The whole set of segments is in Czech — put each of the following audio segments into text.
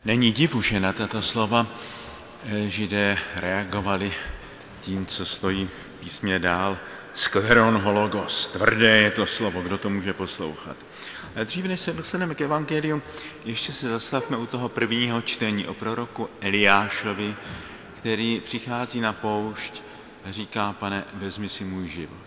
Není divu, že na tato slova Židé reagovali tím, co stojí v písmě dál. Skleron hologos, tvrdé je to slovo, kdo to může poslouchat. A dřív, než se dostaneme k evangeliu, ještě se zastavme u toho prvního čtení o proroku Eliášovi, který přichází na poušť a říká: Pane, vezmi si můj život.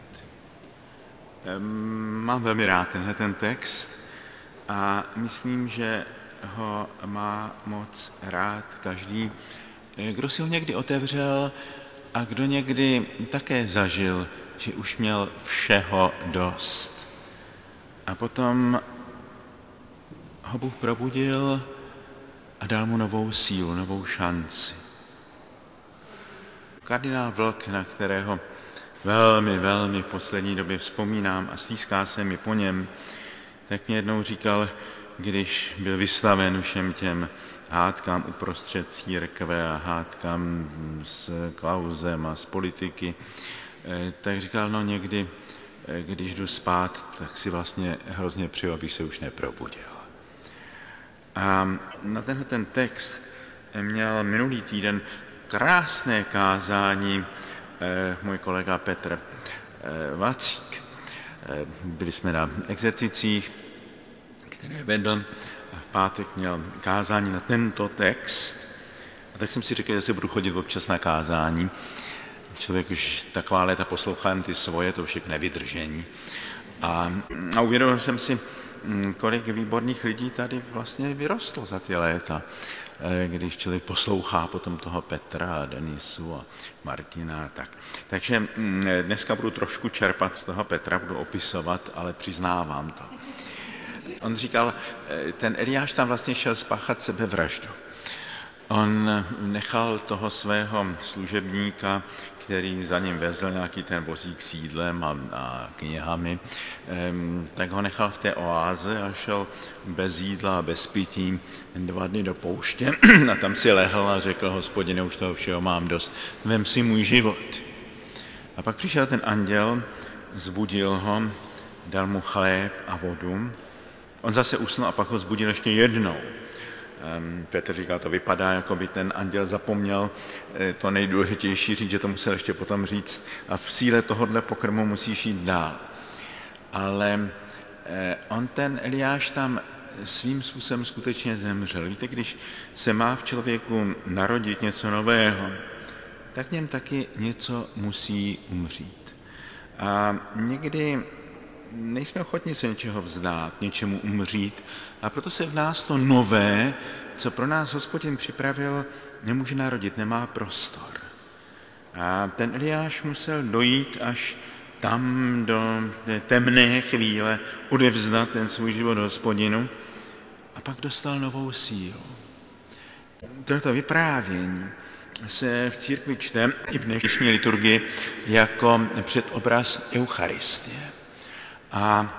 Mám velmi rád tenhle ten text a myslím, že ho má moc rád každý, kdo si ho někdy otevřel a kdo někdy také zažil, že už měl všeho dost. A potom ho Bůh probudil a dal mu novou sílu, novou šanci. Kardinál Vlk, na kterého velmi v poslední době vzpomínám a stýská se mi po něm, tak mě jednou říkal, když byl vystaven všem těm hádkám uprostřed církve a hádkám s Klausem a s politiky, tak říkal, no někdy, když jdu spát, tak si vlastně hrozně přeju, abych se už neprobudil. A na tenhle ten text měl minulý týden krásné kázání můj kolega Petr Vacík. Byli jsme na exercicích, které vedl, a v pátek měl kázání na tento text. A tak jsem si řekl, že se budu chodit občas na kázání. Člověk už taková léta poslouchá ty svoje, to už je k nevydržení. A uvědomil jsem si, kolik výborných lidí tady vlastně vyrostlo za ty léta, když člověk poslouchá potom toho Petra a Denisu a Martina a tak. Takže dneska budu trošku čerpat z toho Petra, budu opisovat, ale přiznávám to. On říkal, ten Eliáš tam vlastně šel spáchat sebevraždu. On nechal toho svého služebníka, který za ním vezl nějaký ten vozík s jídlem a knihami, tak ho nechal v té oáze a šel bez jídla a bez pití 2 dny do pouště a tam si lehl a řekl: Hospodine, už toho všeho mám dost, vem si můj život. A pak přišel ten anděl, zbudil ho, dal mu chléb a vodu. On zase usnul a pak ho zbudil ještě jednou. Petr říkal, to vypadá, jako by ten anděl zapomněl to nejdůležitější říct, že to musel ještě potom říct a v síle tohohle pokrmu musíš jít dál. Ale on ten Eliáš tam svým způsobem skutečně zemřel. Víte, když se má v člověku narodit něco nového, tak v něm taky něco musí umřít. A někdy nejsme ochotni se něčeho vzdát, něčemu umřít, a proto se v nás to nové, co pro nás Hospodin připravil, nemůže narodit, nemá prostor. A ten Eliáš musel dojít až tam do té temné chvíle, odevzdat ten svůj život Hospodinu a pak dostal novou sílu. Toto vyprávění se v církvi čte i v dnešní liturgii jako předobraz Eucharistie. A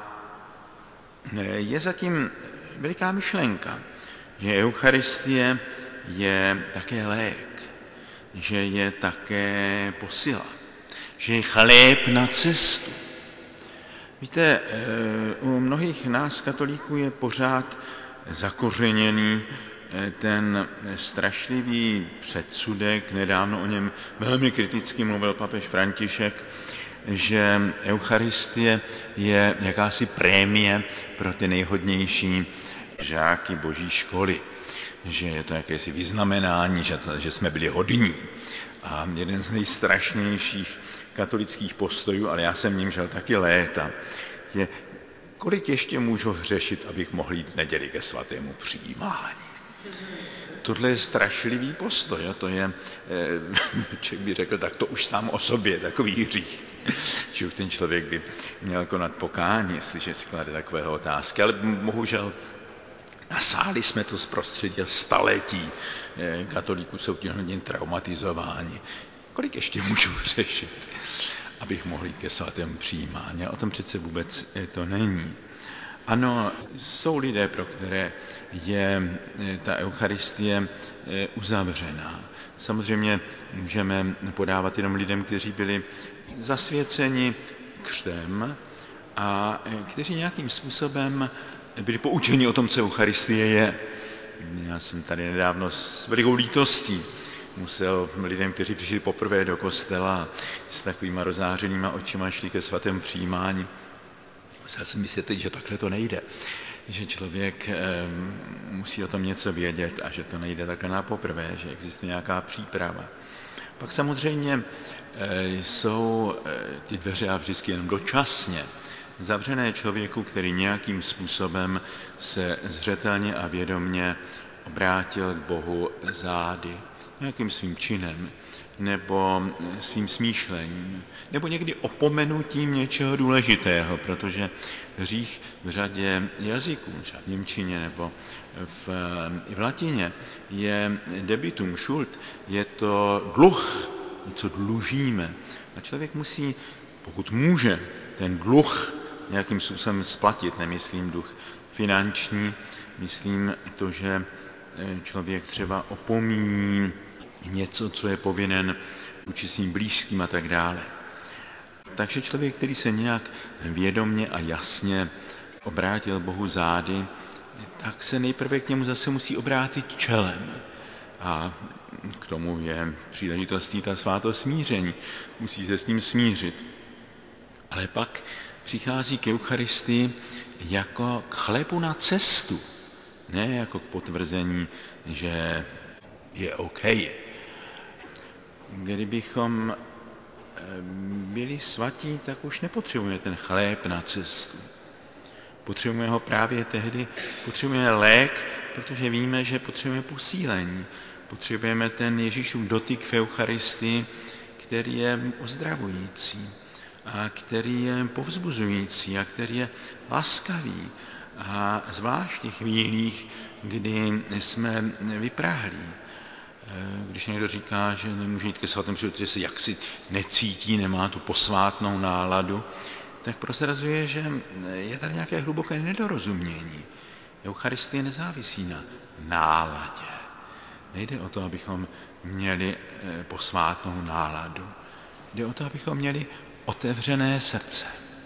je zatím veliká myšlenka, že Eucharistie je také lék, že je také posila, že je chléb na cestu. Víte, u mnohých nás katolíků je pořád zakořeněný ten strašlivý předsudek, nedávno o něm velmi kriticky mluvil papež František, že Eucharistie je jakási prémie pro ty nejhodnější žáky boží školy, že je to jakési vyznamenání, že jsme byli hodní. A jeden z nejstrašnějších katolických postojů, ale já jsem ním žil taky léta, je, kolik ještě můžu hřešit, abych mohl jít v neděli ke svatému přijímání. Tohle je strašlivý postoj a to je, člověk by řekl, tak to už sám o sobě, takový hřích. Že už ten člověk by měl konat pokání, jestliže si klade takové otázky. Ale bohužel nasáli jsme to z prostředí staletí. Katolíků jsou tím hodně traumatizováni. Kolik ještě můžu řešit, abych mohl jít ke svatému přijímání? A o tom přece vůbec to není. Ano, jsou lidé, pro které je ta Eucharistie uzavřená. Samozřejmě můžeme podávat jenom lidem, kteří byli zasvěceni křtem a kteří nějakým způsobem byli poučeni o tom, co Eucharistie je. Já jsem tady nedávno s velikou lítostí musel lidem, kteří přišli poprvé do kostela s takovýma rozářenýma očima šli ke svatému přijímání. Musel jsem vysvětlit, že takhle to nejde, že člověk musí o tom něco vědět a že to nejde takhle na poprvé, že existuje nějaká příprava. Pak samozřejmě jsou ty dveře a vždycky jenom dočasně zavřené člověku, který nějakým způsobem se zřetelně a vědomně obrátil k Bohu zády, nějakým svým činem nebo svým smýšlením, nebo někdy opomenutím něčeho důležitého, protože hřích v řadě jazyků, třeba v němčině nebo v latině, je debitum, schuld, je to dluh, něco dlužíme. A člověk musí, pokud může, ten dluh nějakým způsobem splatit, nemyslím dluh finanční, myslím to, že člověk třeba opomíní něco, co je povinen vůči svým blízkým a tak dále. Takže člověk, který se nějak vědomně a jasně obrátil Bohu zády, tak se nejprve k němu zase musí obrátit čelem. A k tomu je příležitostí ta svátost smíření. Musí se s ním smířit. Ale pak přichází k Eucharistii jako k chlebu na cestu. Ne jako k potvrzení, že je OK. Kdybychom byli svatí, tak už nepotřebujeme ten chléb na cestu. Potřebujeme ho právě tehdy, potřebujeme lék, protože víme, že potřebujeme posílení. Potřebujeme ten Ježíšův dotyk v Eucharistii, který je uzdravující a který je povzbuzující a který je laskavý. A zvlášť v těch chvílích, kdy jsme vyprahlí. Když někdo říká, že nemůže jít ke svatému přirodu, že se jaksi necítí, nemá tu posvátnou náladu, tak prozrazuje, že je tady nějaké hluboké nedorozumění. Eucharistie nezávisí na náladě. Nejde o to, abychom měli posvátnou náladu. Jde o to, abychom měli otevřené srdce.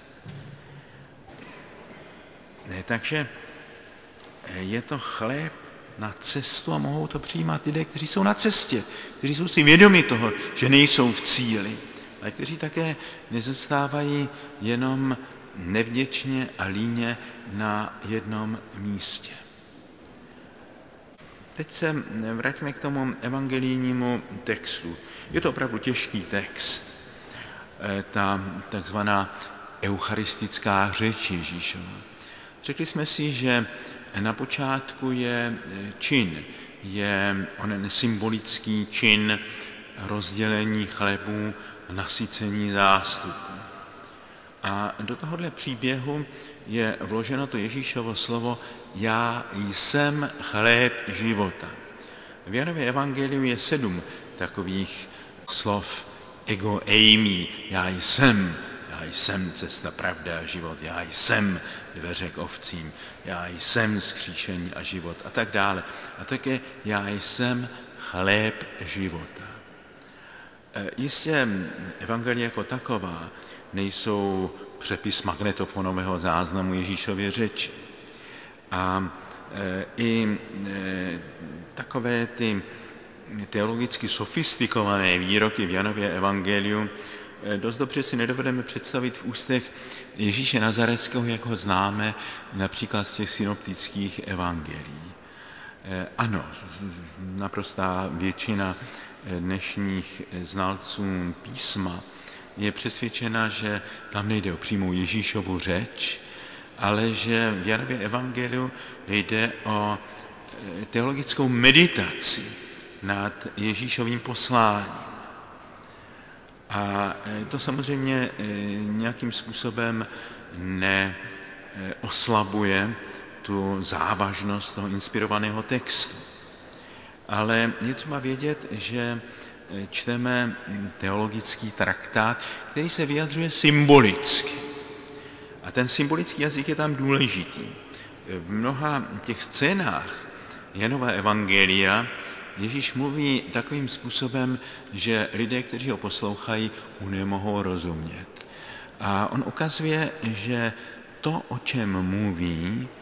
Takže je to chléb na cestu a mohou to přijímat lidé, kteří jsou na cestě, kteří jsou si vědomi toho, že nejsou v cíli, ale kteří také nezůstávají jenom nevděčně a líně na jednom místě. Teď se vraťme k tomu evangelijnímu textu. Je to opravdu těžký text, ta takzvaná eucharistická řeč Ježíšova. Řekli jsme si, že na počátku je čin, je onen symbolický čin rozdělení chlebů, nasycení zástupů. A do tohohle příběhu je vloženo to Ježíšovo slovo já jsem chléb života. V Janově evangeliu je 7 takových slov ego eimi, já jsem cesta, pravda a život, já jsem dveře k ovcím, já jsem vzkříšení a život a tak dále. A také já jsem chléb života. Jistě evangelia jako taková nejsou přepis magnetofonového záznamu Ježíšově řeči. A i takové ty teologicky sofistikované výroky v Janově evangeliu dost dobře si nedovedeme představit v ústech Ježíše Nazareckého, jak ho známe například z těch synoptických evangelií. Ano, naprostá většina dnešních znalců písma je přesvědčena, že tam nejde o přímou Ježíšovu řeč, ale že v Janově evangeliu jde o teologickou meditaci nad Ježíšovým posláním. A to samozřejmě nějakým způsobem neoslabuje tu závažnost toho inspirovaného textu. Ale je třeba vědět, že čteme teologický traktát, který se vyjadřuje symbolicky. A ten symbolický jazyk je tam důležitý. V mnoha těch scénách Janova evangelia Ježíš mluví takovým způsobem, že lidé, kteří ho poslouchají, mu nemohou rozumět. A on ukazuje, že to, o čem mluví,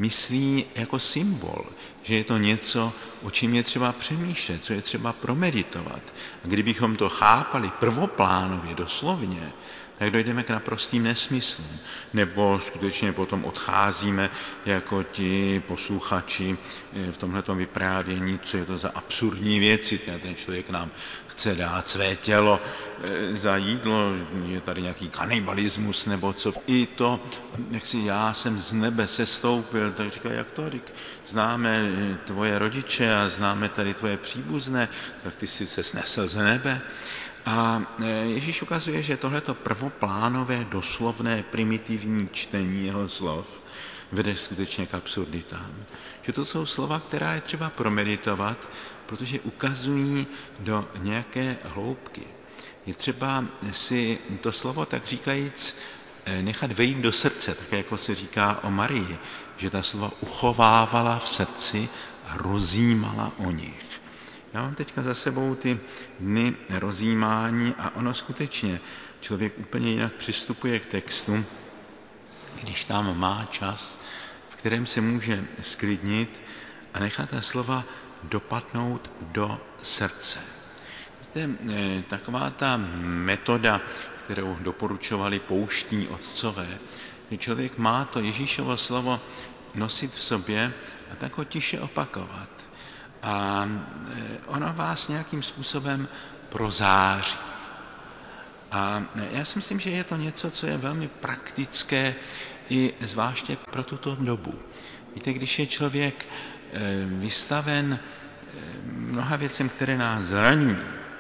myslí jako symbol, že je to něco, o čem je třeba přemýšlet, co je třeba promeditovat. A kdybychom to chápali prvoplánově, doslovně, tak dojdeme k naprostým nesmyslům. Nebo skutečně potom odcházíme jako ti posluchači v tomhletom vyprávění, co je to za absurdní věci. Ten člověk nám chce dát své tělo za jídlo, je tady nějaký kanibalismus nebo co. I to, jak si já jsem z nebe sestoupil, tak říká, jak to? Známe tvoje rodiče a známe tady tvoje příbuzné, tak ty jsi se snesl z nebe. A Ježíš ukazuje, že tohleto prvoplánové, doslovné, primitivní čtení jeho slov vede skutečně k absurditám. Že to jsou slova, která je třeba promeditovat, protože ukazují do nějaké hloubky. Je třeba si to slovo, tak říkajíc, nechat vejít do srdce, tak jako se říká o Marii, že ta slova uchovávala v srdci a rozjímala o nich. Já mám teďka za sebou ty dny rozjímání a ono skutečně člověk úplně jinak přistupuje k textu, když tam má čas, v kterém se může sklidnit a nechat ta slova dopadnout do srdce. Víte, taková ta metoda, kterou doporučovali pouštní otcové, že člověk má to Ježíšovo slovo nosit v sobě a tak ho tiše opakovat. A ono vás nějakým způsobem prozáří. A já si myslím, že je to něco, co je velmi praktické i zvláště pro tuto dobu. Víte, když je člověk vystaven mnoha věcem, které nás zraňují,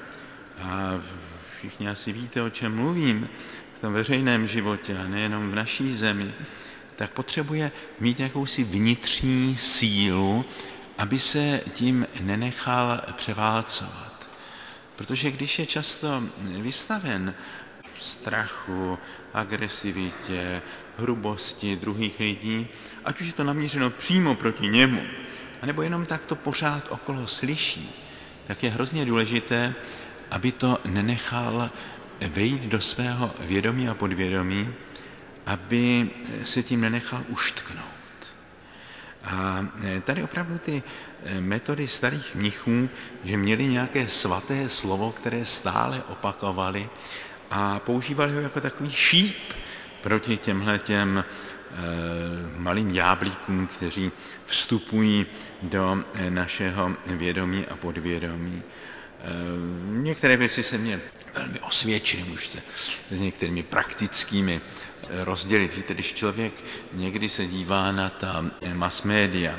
a všichni asi víte, o čem mluvím v tom veřejném životě a nejenom v naší zemi, tak potřebuje mít jakousi vnitřní sílu, aby se tím nenechal převálcovat. Protože když je často vystaven strachu, agresivitě, hrubosti druhých lidí, ať už je to namířeno přímo proti němu, anebo jenom tak to pořád okolo slyší, tak je hrozně důležité, aby to nenechal vejít do svého vědomí a podvědomí, aby se tím nenechal uštknout. A tady opravdu ty metody starých mnichů, že měli nějaké svaté slovo, které stále opakovali a používali ho jako takový šíp proti těmhletěm malým ďáblíkům, kteří vstupují do našeho vědomí a podvědomí. Některé věci se mě velmi osvědčily, můžete s některými praktickými rozdělit. Víte, když člověk někdy se dívá na ta mass media,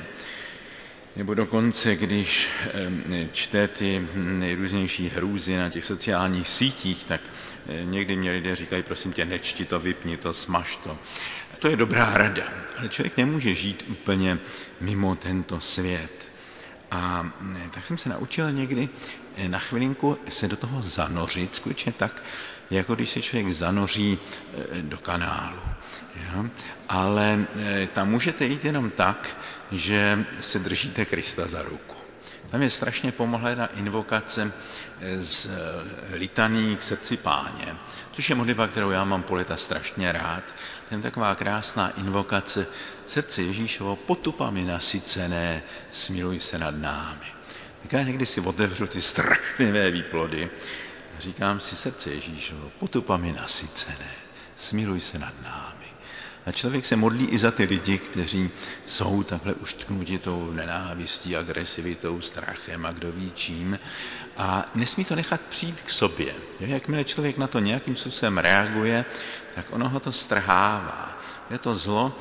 nebo dokonce, když čte ty nejrůznější hrůzy na těch sociálních sítích, tak někdy mě lidé říkají, prosím tě, nečti to, vypni to, smaž to. To je dobrá rada, ale člověk nemůže žít úplně mimo tento svět. A tak jsem se naučil někdy na chvilinku se do toho zanořit, skutečně tak, jako když se člověk zanoří do kanálu. Jo? Ale tam můžete jít jenom tak, že se držíte Krista za ruku. Tam je strašně pomohla jedna invokace z litaní k srdci Páně, což je modlitba, kterou já mám po léta strašně rád. To je taková krásná invokace srdce Ježíšovo, potupami nasycené, smiluj se nad námi. Tak já někdy si otevřu ty strašlivé výplody a říkám si, srdce Ježíšovo, potupami nasycené, smiluj se nad námi. A člověk se modlí i za ty lidi, kteří jsou takhle uštknuti tou nenávistí, agresivitou, strachem a kdo ví čím. A nesmí to nechat přijít k sobě. Jakmile člověk na to nějakým způsobem reaguje, tak ono ho to strhává. To zlo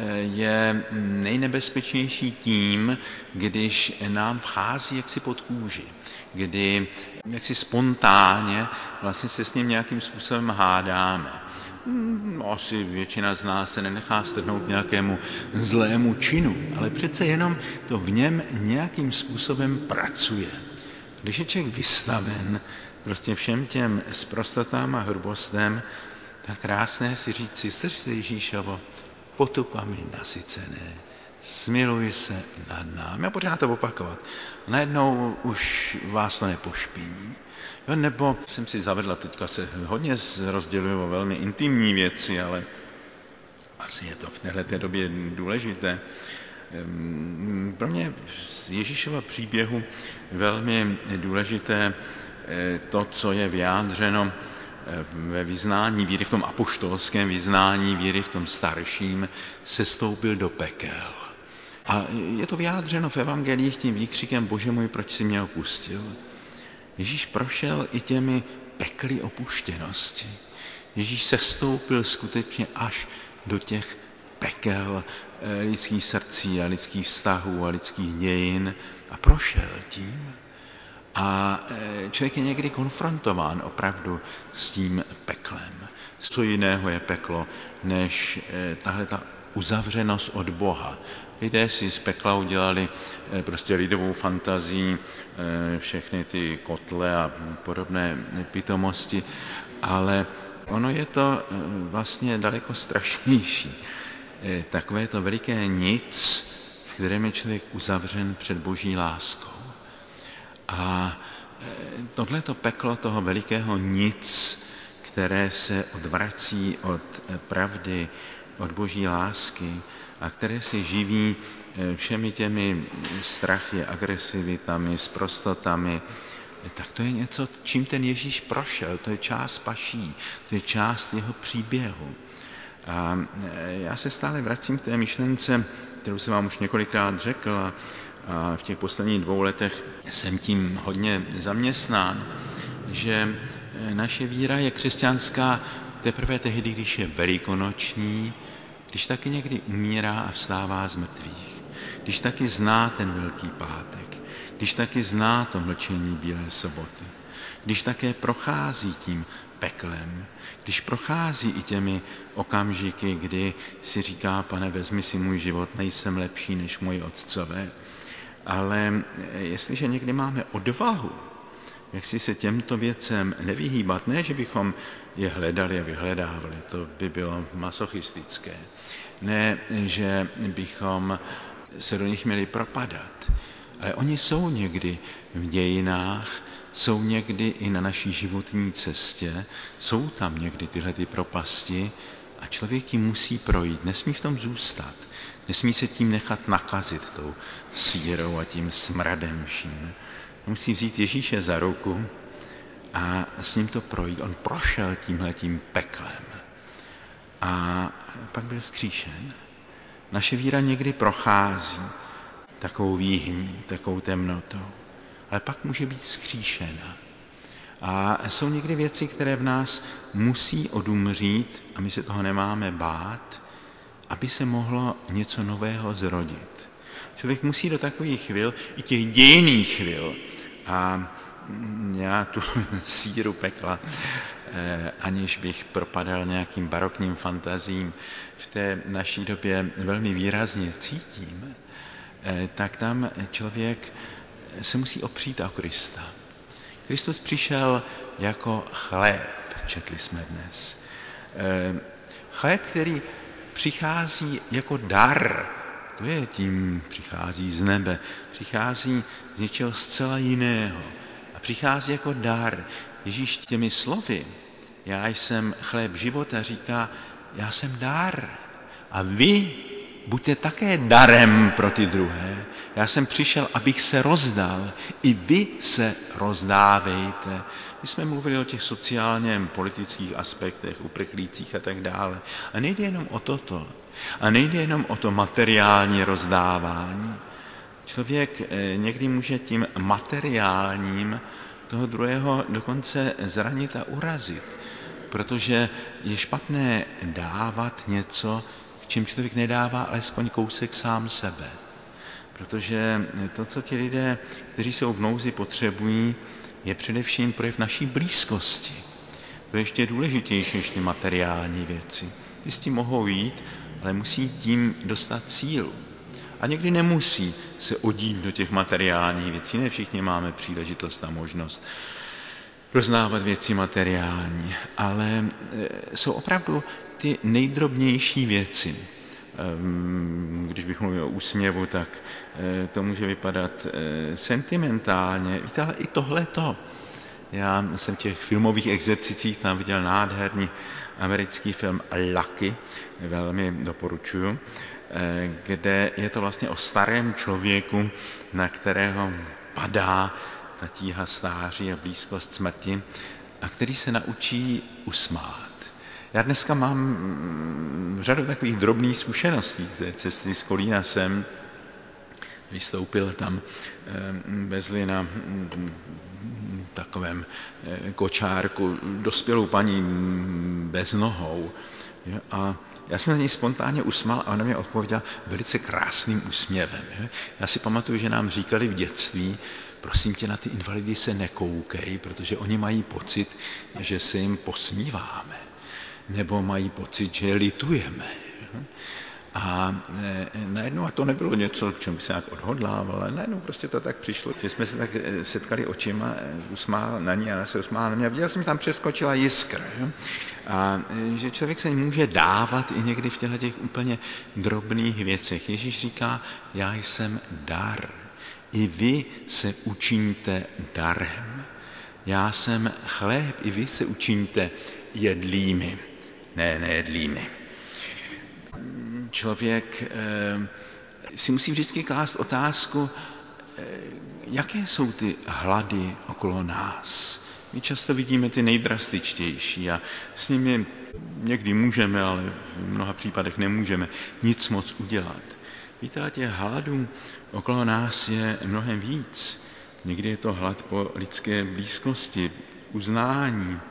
je nejnebezpečnější tím, když nám vchází jaksi pod kůži, kdy jaksi spontánně vlastně se s ním nějakým způsobem hádáme. Asi většina z nás se nenechá strhnout nějakému zlému činu, ale přece jenom to v něm nějakým způsobem pracuje. Když je člověk vystaven prostě všem těm sprostotám a hrubostem, tak krásné si říct si srdce Ježíšovo, potupami nasycené, smiluj se nad námi. A pořád to opakovat. Najednou už vás to nepošpiní. Jo, nebo jsem si zavedla, teďka se hodně rozděluju o velmi intimní věci, ale asi je to v téhleté době důležité. Pro mě z Ježíšova příběhu velmi důležité to, co je vyjádřeno ve vyznání víry, v tom apoštolském vyznání víry, v tom starším, sestoupil do pekel. A je to vyjádřeno v evangelích tím výkřikem: Bože můj, proč jsi mě opustil? Ježíš prošel i těmi pekly opuštěnosti. Ježíš sestoupil skutečně až do těch pekel lidských srdcí a lidských vztahů a lidských dějin a prošel tím. A člověk je někdy konfrontován opravdu s tím peklem. Co jiného je peklo, než tahle ta uzavřenost od Boha. Lidé si z pekla udělali prostě lidovou fantazii, všechny ty kotle a podobné pitomosti, ale ono je to vlastně daleko strašnější. Takové to veliké nic, v kterém je člověk uzavřen před Boží láskou. A tohleto peklo toho velikého nic, které se odvrací od pravdy, od Boží lásky a které se živí všemi těmi strachy, agresivitami, sprostotami, tak to je něco, čím ten Ježíš prošel, to je část paší, to je část jeho příběhu. A já se stále vracím k té myšlence, kterou jsem vám už několikrát řekl, a v těch posledních 2 letech jsem tím hodně zaměstnán, že naše víra je křesťanská teprve tehdy, když je velikonoční, když taky někdy umírá a vstává z mrtvých, když taky zná ten Velký pátek, když taky zná to mlčení Bílé soboty, když také prochází tím peklem, když prochází i těmi okamžiky, kdy si říká: Pane, vezmi si můj život, nejsem lepší než moji otcové. Ale jestliže někdy máme odvahu, jak si se těmto věcem nevyhýbat, ne, že bychom je hledali a vyhledávali, to by bylo masochistické, ne, že bychom se do nich měli propadat, ale oni jsou někdy v dějinách, jsou někdy i na naší životní cestě, jsou tam někdy tyhle ty propasti a člověk tím musí projít, nesmí v tom zůstat, nesmí se tím nechat nakazit tou sírou a tím smradem vším. Musí vzít Ježíše za ruku a s ním to projít. On prošel tímhletím peklem a pak byl vzkříšen. Naše víra někdy prochází takovou výhní, takovou temnotou, ale pak může být vzkříšena. A jsou někdy věci, které v nás musí odumřít a my se toho nemáme bát, aby se mohlo něco nového zrodit. Člověk musí do takových chvil, i těch dějinných chvil, a já tu síru pekla, aniž bych propadal nějakým barokním fantazím, v té naší době velmi výrazně cítím, tak tam člověk se musí opřít o Krista. Kristus přišel jako chléb, četli jsme dnes. Chléb, který přichází jako dar, to je tím, přichází z nebe, přichází z něčeho zcela jiného a přichází jako dar. Ježíš těmi slovy, já jsem chléb života, říká, já jsem dar a vy buďte také darem pro ty druhé. Já jsem přišel, abych se rozdal, i vy se rozdávejte. My jsme mluvili o těch sociálně politických aspektech, uprchlících a tak dále. A nejde jenom o toto. A nejde jenom o to materiální rozdávání. Člověk někdy může tím materiálním toho druhého dokonce zranit a urazit, protože je špatné dávat něco, v čem člověk nedává alespoň kousek sám sebe. Protože to, co ti lidé, kteří jsou v nouzi, potřebují, je především projev naší blízkosti. To je ještě důležitější než ty materiální věci. Ty s tím mohou jít, ale musí tím dostat sílu. A někdy nemusí se odít do těch materiálních věcí. Ne všichni máme příležitost a možnost roznávat věci materiální, ale jsou opravdu ty nejdrobnější věci. Když bych mluvil o úsměvu, tak to může vypadat sentimentálně. Víte, ale i tohleto. Já jsem v těch filmových exercicích tam viděl nádherný americký film Lucky, velmi doporučuju. kde je to vlastně o starém člověku, na kterého padá ta tíha stáří a blízkost smrti a který se naučí usmát. Já dneska mám řadu takových drobných zkušeností z cesty z Kolína sem. Vystoupil tam, vezli na takovém kočárku dospělou paní bez nohou. A já jsem na něj spontánně usmál a ona mě odpověděla velice krásným úsměvem. Já si pamatuju, že nám říkali v dětství, prosím tě, na ty invalidy se nekoukej, protože oni mají pocit, že se jim posmíváme. Nebo mají pocit, že je litujeme. A najednou, a to nebylo něco, k čemu by se nějak odhodlával, ale najednou prostě to tak přišlo, že jsme se tak setkali očima, usmál na ní a ona se usmála na mě a viděl jsem, že tam přeskočila jiskra. A že člověk se může dávat i někdy v těch úplně drobných věcech. Ježíš říká, já jsem dar. I vy se učiňte darem. Já jsem chléb, i vy se učiňte jedlými, ne nejedlými. Člověk si musí vždycky klást otázku, jaké jsou ty hlady okolo nás. My často vidíme ty nejdrastičtější a s nimi někdy můžeme, ale v mnoha případech nemůžeme nic moc udělat. Víte, a těch hladů okolo nás je mnohem víc. Někdy je to hlad po lidské blízkosti, uznání,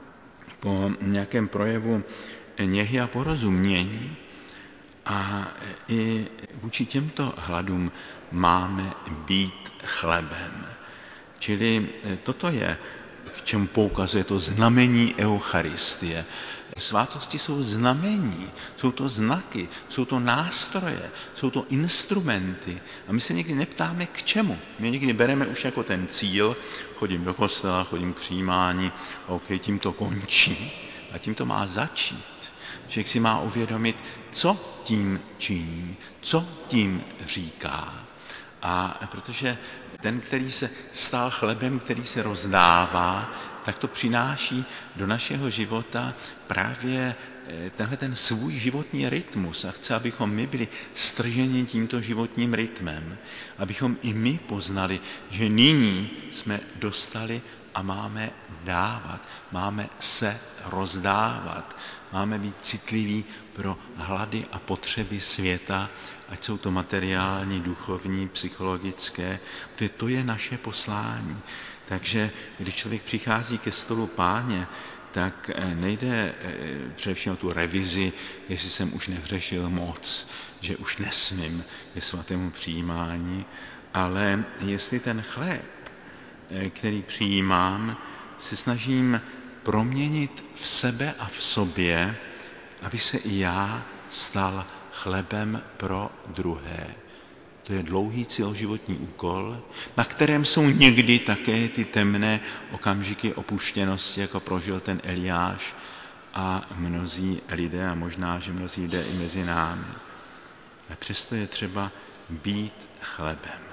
po nějakém projevu něhy a porozumění. A i vůči těmto hladům máme být chlebem. Čili toto je, k čemu poukazuje to znamení Eucharistie. Svátosti jsou znamení, jsou to znaky, jsou to nástroje, jsou to instrumenty. A my se někdy neptáme k čemu. My někdy bereme už jako ten cíl, chodím do kostela, chodím k přijímání, ok, tím to končí. A tím to má začít. Člověk si má uvědomit, co tím činí, co tím říká. A protože ten, který se stal chlebem, který se rozdává, tak to přináší do našeho života právě tenhle ten svůj životní rytmus a chce, abychom my byli strženi tímto životním rytmem, abychom i my poznali, že nyní jsme dostali a máme dávat, máme se rozdávat, máme být citliví pro hlady a potřeby světa, ať jsou to materiální, duchovní, psychologické, protože to je naše poslání. Takže když člověk přichází ke stolu Páně, tak nejde především o tu revizi, jestli jsem už nehřešil moc, že už nesmím ke svatému přijímání, ale jestli ten chléb, který přijímám, se snažím proměnit v sebe a v sobě, aby se i já stal chlebem pro druhé. To je dlouhý celoživotní úkol, na kterém jsou někdy také ty temné okamžiky opuštěnosti, jako prožil ten Eliáš a mnozí lidé, a možná, že mnozí lidé i mezi námi. A přesto je třeba být chlebem.